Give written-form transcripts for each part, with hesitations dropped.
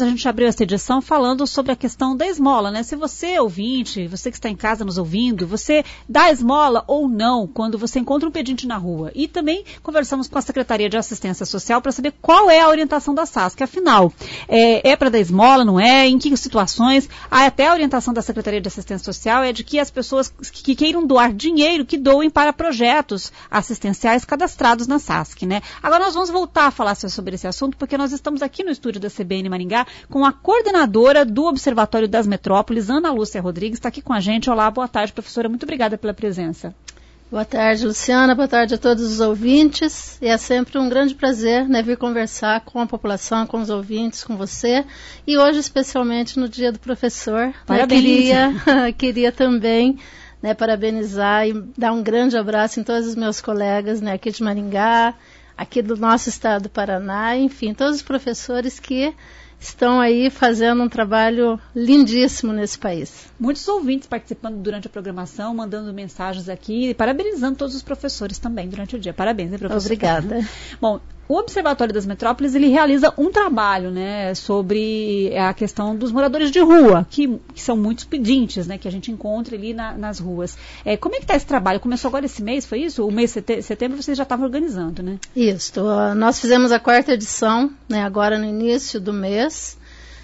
a gente abriu essa edição falando sobre a questão da esmola, né? Se você, ouvinte, você que está em casa nos ouvindo, você dá esmola ou não quando você encontra um pedinte na rua. E também conversamos com a Secretaria de Assistência Social para saber qual é a orientação da SASC. Afinal, é para dar esmola, não é? Em que situações? Até a orientação da Secretaria de Assistência Social é de que as pessoas que queiram doar dinheiro, que doem para projetos assistenciais cadastrados na SASC, né? Agora nós vamos voltar a falar sobre esse assunto, porque nós estamos aqui no estúdio da CBN Maringá com a coordenadora do Observatório das Metrópoles, Ana Lúcia Rodrigues, está aqui com a gente. Olá, boa tarde, professora, muito obrigada pela presença. Boa tarde, Luciana, boa tarde a todos os ouvintes, e é sempre um grande prazer, né, vir conversar com a população, com os ouvintes, com você, e hoje especialmente no Dia do Professor. Parabéns. Queria também, né, parabenizar e dar um grande abraço em todos os meus colegas, né, aqui de Maringá, aqui do nosso estado do Paraná, enfim, todos os professores que estão aí fazendo um trabalho lindíssimo nesse país. Muitos ouvintes participando durante a programação, mandando mensagens aqui e parabenizando todos os professores também durante o dia. Parabéns, né, professora? Obrigada. Bom, o Observatório das Metrópoles, ele realiza um trabalho, né, sobre a questão dos moradores de rua, que são muitos pedintes, né, que a gente encontra ali nas ruas. Como é que está esse trabalho? Começou agora esse mês, foi isso? O mês de setembro vocês já estavam organizando, né? Isso. Nós fizemos a 4ª edição, né, agora no início do mês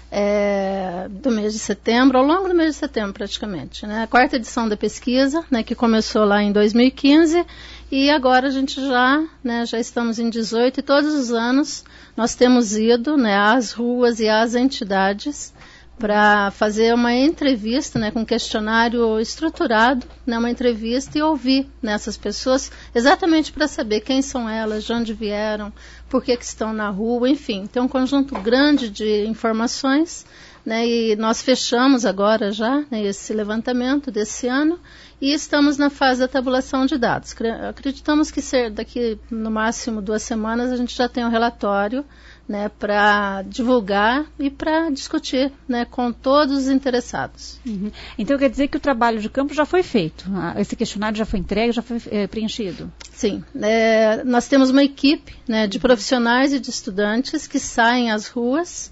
de setembro, ao longo do mês de setembro praticamente, né? A 4ª edição da pesquisa, né, que começou lá em 2015, e agora a gente já estamos em 18, e todos os anos nós temos ido, né, às ruas e às entidades para fazer uma entrevista, né, com um questionário estruturado, né, uma entrevista, e ouvir nessas pessoas exatamente para saber quem são elas, de onde vieram, por que estão na rua, enfim. Tem um conjunto grande de informações, né, e nós fechamos agora já, né, esse levantamento desse ano, e estamos na fase da tabulação de dados. Acreditamos que daqui no máximo 2 semanas a gente já tem um relatório, né, para divulgar e para discutir, né, com todos os interessados. Uhum. Então quer dizer que o trabalho de campo já foi feito? Esse questionário já foi entregue, já foi preenchido? Sim. Nós temos uma equipe, né, de profissionais e de estudantes que saem às ruas,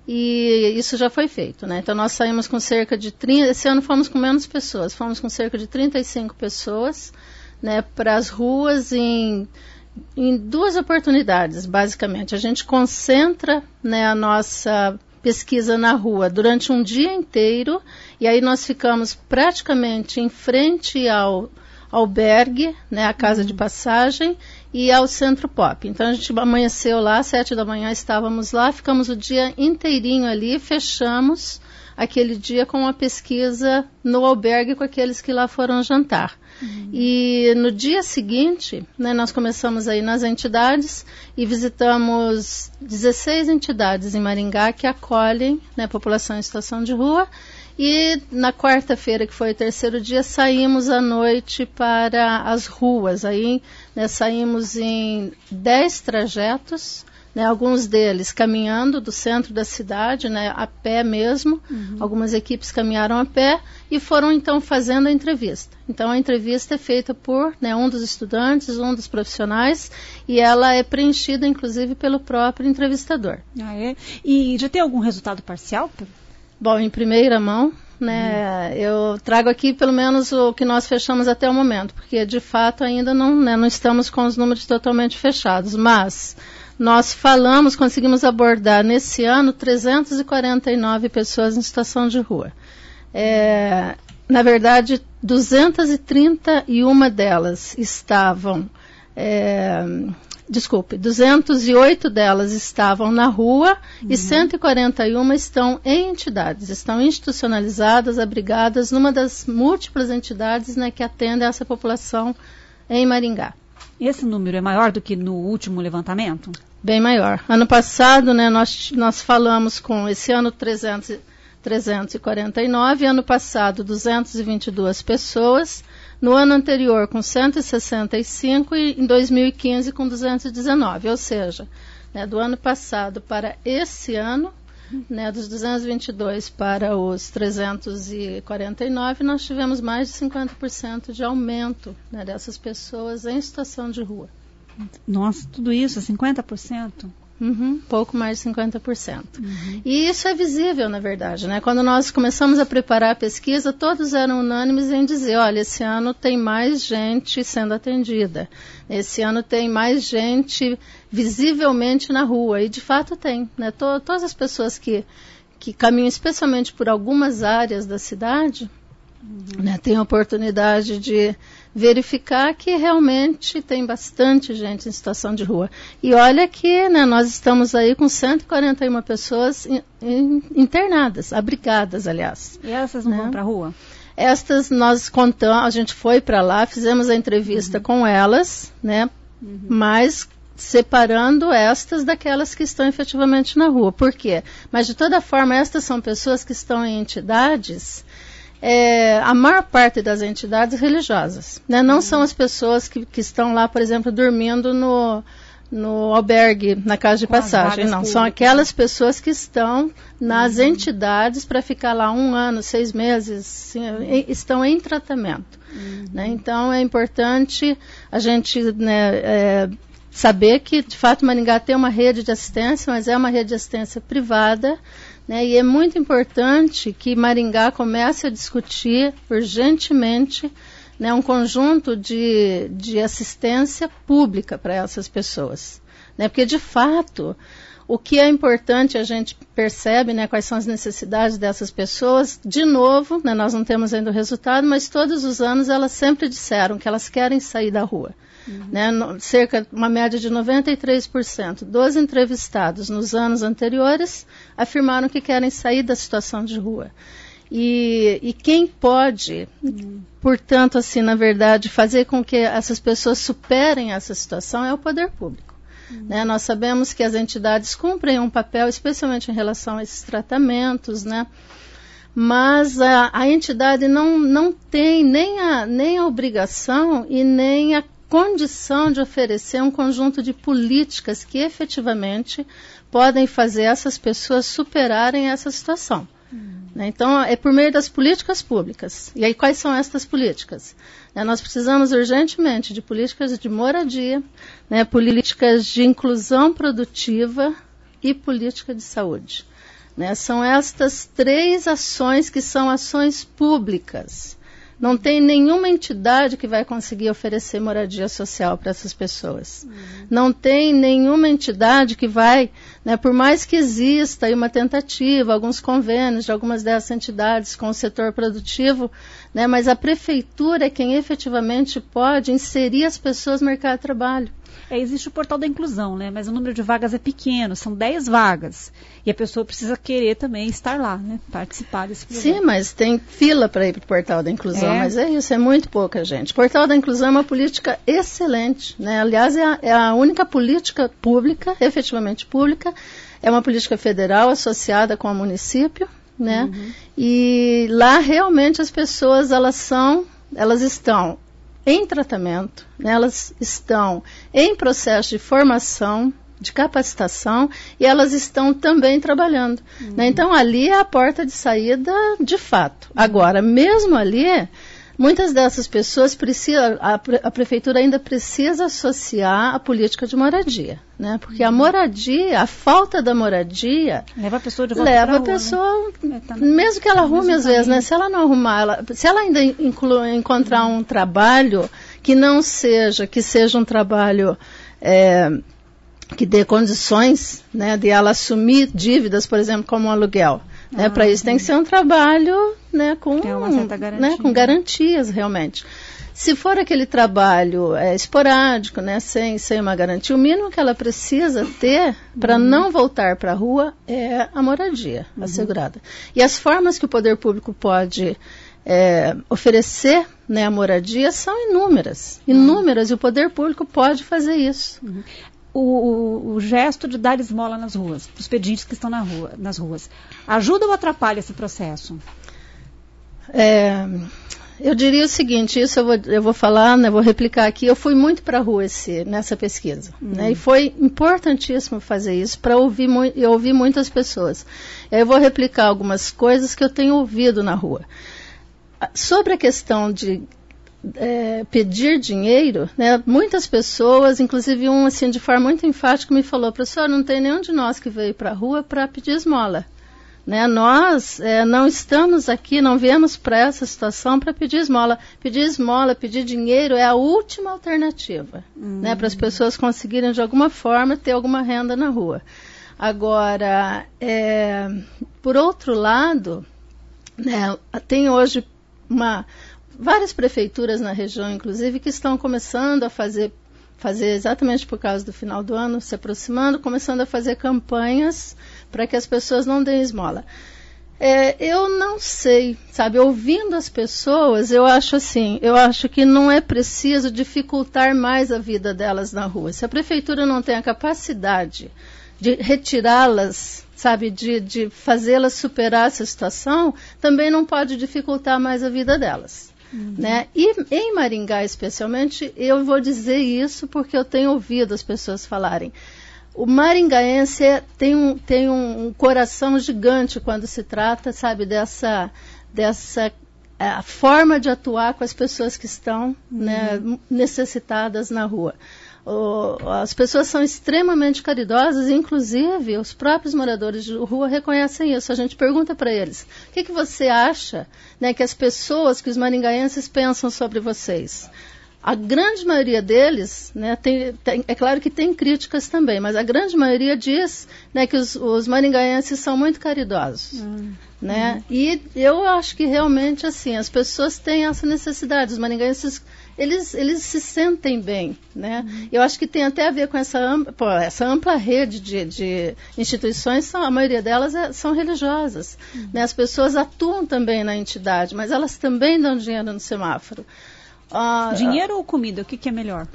e isso já foi feito, né? Então nós saímos com cerca de 30, esse ano fomos com menos pessoas, fomos com cerca de 35 pessoas, né, para as ruas em 2 oportunidades, basicamente. A gente concentra, né, a nossa pesquisa na rua durante um dia inteiro, e aí nós ficamos praticamente em frente ao albergue, né, a casa de passagem, e ao Centro Pop. Então a gente amanheceu lá, 7 da manhã estávamos lá, ficamos o dia inteirinho ali, fechamos aquele dia com uma pesquisa no albergue com aqueles que lá foram jantar. Uhum. E no dia seguinte, né, nós começamos aí nas entidades e visitamos 16 entidades em Maringá que acolhem, né, a população em situação de rua. E na quarta-feira, que foi o 3º dia, saímos à noite para as ruas. Aí, né, saímos em 10 trajetos, né, alguns deles caminhando do centro da cidade, né, a pé mesmo. Uhum. Algumas equipes caminharam a pé e foram então fazendo a entrevista. Então a entrevista é feita por, né, um dos estudantes, um dos profissionais, e ela é preenchida inclusive pelo próprio entrevistador. Ah, é? E já tem algum resultado parcial? Bom, em primeira mão, né, eu trago aqui pelo menos o que nós fechamos até o momento, porque de fato ainda não estamos com os números totalmente fechados, mas nós conseguimos abordar nesse ano 349 pessoas em situação de rua. Na verdade, 231 delas estavam... 208 delas estavam na rua, uhum, e 141 estão em entidades, estão institucionalizadas, abrigadas numa das múltiplas entidades, né, que atendem a essa população em Maringá. Esse número é maior do que no último levantamento? Bem maior. Ano passado, né, nós falamos com esse ano 349, ano passado 222 pessoas, no ano anterior com 165 e em 2015 com 219, ou seja, né, do ano passado para esse ano, né, dos 222 para os 349, nós tivemos mais de 50% de aumento, né, dessas pessoas em situação de rua. Nossa, tudo isso, 50%? Pouco mais de 50%. E isso é visível, na verdade, né? Quando nós começamos a preparar a pesquisa, todos eram unânimes em dizer, olha, esse ano tem mais gente sendo atendida. Esse ano tem mais gente visivelmente na rua. E, de fato, tem. Né? Todas as pessoas que caminham especialmente por algumas áreas da cidade, né, têm a oportunidade de verificar que realmente tem bastante gente em situação de rua. E olha que, né, nós estamos aí com 141 pessoas internadas, abrigadas, aliás. E essas não vão para a rua? Estas nós contamos, a gente foi para lá, fizemos a entrevista com elas, né, mas separando estas daquelas que estão efetivamente na rua. Por quê? Mas, de toda forma, estas são pessoas que estão em entidades, a maior parte das entidades religiosas. Né? Não são as pessoas que estão lá, por exemplo, dormindo no albergue, na casa de passagem. Não, públicas. São aquelas pessoas que estão nas entidades para ficar lá 1 ano, 6 meses, estão em tratamento. Né? Então, é importante a gente, né, saber que, de fato, Maringá tem uma rede de assistência, mas é uma rede de assistência privada, né, e é muito importante que Maringá comece a discutir urgentemente, né, um conjunto de assistência pública para essas pessoas. Né, porque, de fato, o que é importante, a gente percebe, né, quais são as necessidades dessas pessoas. De novo, né, nós não temos ainda o resultado, mas todos os anos elas sempre disseram que elas querem sair da rua. Né, uma média de 93% dos entrevistados nos anos anteriores afirmaram que querem sair da situação de rua. E quem pode, portanto, assim, na verdade, fazer com que essas pessoas superem essa situação é o poder público. Né, nós sabemos que as entidades cumprem um papel, especialmente em relação a esses tratamentos, né? Mas a entidade não tem nem a obrigação e nem a condição de oferecer um conjunto de políticas que efetivamente podem fazer essas pessoas superarem essa situação. Né? Então, é por meio das políticas públicas. E aí, quais são essas políticas? Nós precisamos urgentemente de políticas de moradia, né, políticas de inclusão produtiva e política de saúde. Né? São estas 3 ações que são ações públicas. Não tem nenhuma entidade que vai conseguir oferecer moradia social para essas pessoas. Não tem nenhuma entidade que vai, né, por mais que exista aí uma tentativa, alguns convênios de algumas dessas entidades com o setor produtivo, né, mas a prefeitura é quem efetivamente pode inserir as pessoas no mercado de trabalho. Existe o portal da inclusão, né? Mas o número de vagas é pequeno, são 10 vagas. E a pessoa precisa querer também estar lá, né? Participar desse projeto. Sim, mas tem fila para ir para o portal da inclusão, mas é isso, é muito pouca gente. O portal da inclusão é uma política excelente, né? Aliás, é a única política pública, efetivamente pública, é uma política federal associada com o município, né? E lá realmente as pessoas, elas estão em tratamento, né, elas estão em processo de formação, de capacitação, e elas estão também trabalhando. Né? Então, ali é a porta de saída de fato. Agora, mesmo ali, muitas dessas pessoas precisam, a prefeitura ainda precisa associar a política de moradia. Né? Porque a moradia, a falta da moradia, leva a pessoa de volta para a rua, pessoa, né? Mesmo que ela arrume às vezes, né? Se ela não arrumar, se ela ainda encontrar um trabalho que não seja, que seja um trabalho que dê condições, né, de ela assumir dívidas, por exemplo, como um aluguel. Né? Para isso tem que ser um trabalho, né, com uma certa garantia, né, com garantias realmente. Se for aquele trabalho esporádico, né, sem uma garantia, o mínimo que ela precisa ter para não voltar para a rua é a moradia assegurada. E as formas que o poder público pode oferecer, né, a moradia são inúmeras, e o poder público pode fazer isso. O gesto de dar esmola nas ruas, para os pedintes que estão nas ruas, ajuda ou atrapalha esse processo? Eu diria o seguinte, isso eu vou falar, né, vou replicar aqui. Eu fui muito para a rua nessa pesquisa, né, e foi importantíssimo fazer isso para ouvir muitas pessoas. Eu vou replicar algumas coisas que eu tenho ouvido na rua. Sobre a questão pedir dinheiro, né? Muitas pessoas, inclusive um assim de forma muito enfática me falou: professor, não tem nenhum de nós que veio para a rua para pedir esmola. Né? Nós não estamos aqui, não viemos para essa situação para pedir esmola. Pedir dinheiro é a última alternativa, né? Para as pessoas conseguirem de alguma forma ter alguma renda na rua. Agora, por outro lado, né, tem hoje várias prefeituras na região, inclusive, que estão começando a fazer exatamente por causa do final do ano, se aproximando, começando a fazer campanhas para que as pessoas não deem esmola. Eu não sei, sabe, ouvindo as pessoas, eu acho que não é preciso dificultar mais a vida delas na rua. Se a prefeitura não tem a capacidade de retirá-las, sabe, de fazê-las superar essa situação, também não pode dificultar mais a vida delas. Né? E em Maringá, especialmente, eu vou dizer isso porque eu tenho ouvido as pessoas falarem. O maringaense tem um coração gigante quando se trata, sabe, dessa forma de atuar com as pessoas que estão, né, necessitadas na rua. As pessoas são extremamente caridosas, inclusive os próprios moradores de rua reconhecem isso. A gente pergunta para eles: o que você acha, né, que os maringaenses pensam sobre vocês? A grande maioria deles, né, é claro que tem críticas também, mas a grande maioria diz, né, que os maringaenses são muito caridosos. Né? E eu acho que realmente assim, as pessoas têm essa necessidade, os maringaenses eles se sentem bem, né? Eu acho que tem até a ver com essa ampla rede de instituições, a maioria delas são religiosas, né? As pessoas atuam também na entidade, mas elas também dão dinheiro no semáforo. Dinheiro ou comida? O que é melhor?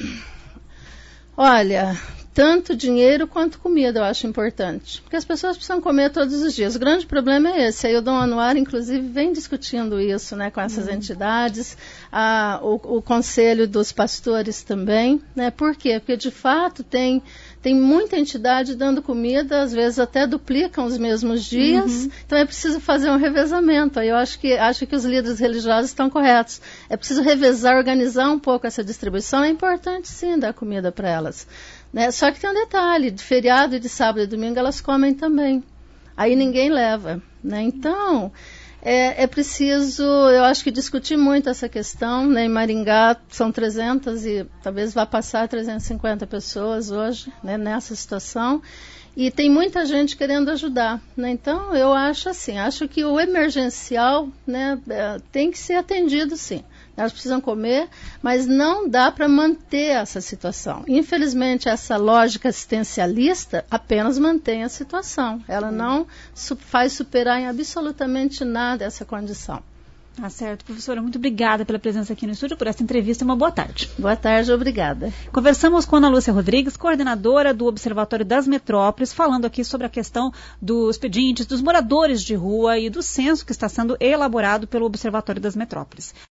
Olha, tanto dinheiro quanto comida eu acho importante, porque as pessoas precisam comer todos os dias. O grande problema é esse. Aí o Dom Anuar, inclusive, vem discutindo isso, né, com essas entidades, o Conselho dos Pastores também, né? Por quê? Porque, de fato, tem muita entidade dando comida, às vezes até duplicam os mesmos dias, então é preciso fazer um revezamento. Aí eu acho que os líderes religiosos estão corretos. É preciso revezar, organizar um pouco essa distribuição. É importante, sim, dar comida para elas. Né? Só que tem um detalhe: de feriado e de sábado e domingo elas comem também. Aí ninguém leva. Né? Então, é preciso, eu acho que discutir muito essa questão. Né? Em Maringá são 300 e talvez vá passar 350 pessoas hoje, né, nessa situação. E tem muita gente querendo ajudar. Né? Então, eu acho que o emergencial, né, tem que ser atendido, sim. Elas precisam comer, mas não dá para manter essa situação. Infelizmente, essa lógica assistencialista apenas mantém a situação. Ela não faz superar em absolutamente nada essa condição. Tá certo. Professora, muito obrigada pela presença aqui no estúdio, por essa entrevista. Uma boa tarde. Boa tarde, obrigada. Conversamos com Ana Lúcia Rodrigues, coordenadora do Observatório das Metrópoles, falando aqui sobre a questão dos pedintes, dos moradores de rua e do censo que está sendo elaborado pelo Observatório das Metrópoles.